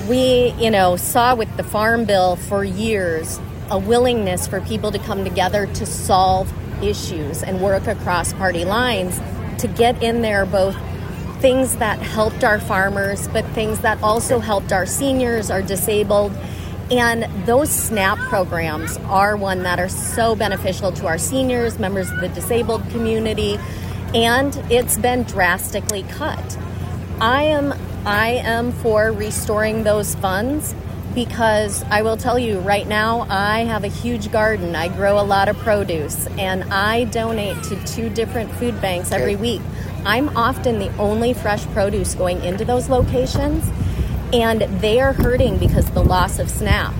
We, saw with the Farm Bill for years a willingness for people to come together to solve issues and work across party lines to get in there, both things that helped our farmers, but things that also helped our seniors, our disabled. And those SNAP programs are one that are so beneficial to our seniors, members of the disabled community, and it's been drastically cut. I am for restoring those funds because I will tell you right now, I have a huge garden. I grow a lot of produce, and I donate to 2 different food banks every week. I'm often the only fresh produce going into those locations, and they are hurting because of the loss of SNAP.